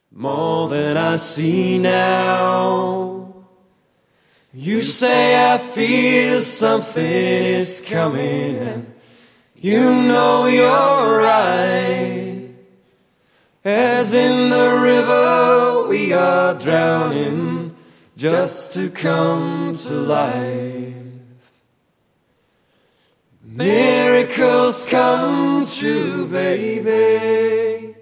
more than I see now. You say I feel something is coming, and you know you're right. As in the river we are drowning just to come to life. Miracles come true, baby.